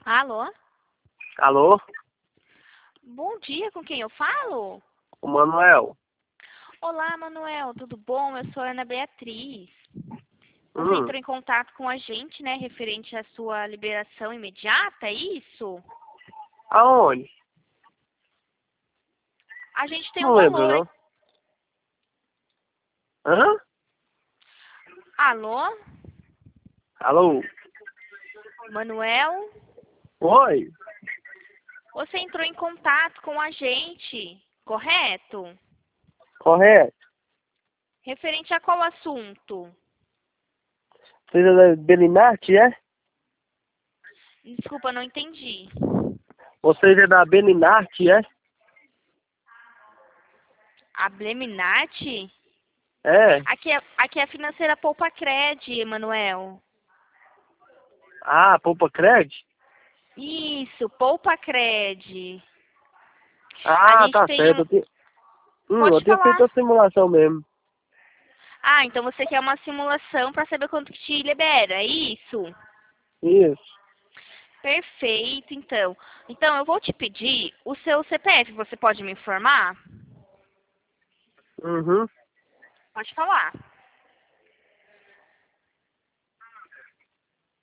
Alô? Alô? Bom dia, com quem eu falo? O Manuel. Olá, Manuel, tudo bom? Eu sou a Ana Beatriz. Você Hum, entrou em contato com a gente, né, referente à sua liberação imediata, é isso? aonde? A gente tem um Não lembro, valor. não. Hã? Alô? Alô? Manuel? Oi? Você entrou em contato com a gente, correto? Correto. Referente a qual assunto? Você é da Beninarte, é? Desculpa, não entendi. Você é da Beninarte, é? A Bleminat? É. Aqui é a financeira Poupa Cred, Manuel. Ah, Poupa Cred? Isso, Poupa Cred. A Ah, gente tá tem certo. um. Eu Pode tinha falar. feito a simulação mesmo. Ah, então você quer uma simulação para saber quanto que te libera, é isso? Isso. Perfeito, então. Então eu vou te pedir o seu CPF, você pode me informar? Uhum. Pode falar.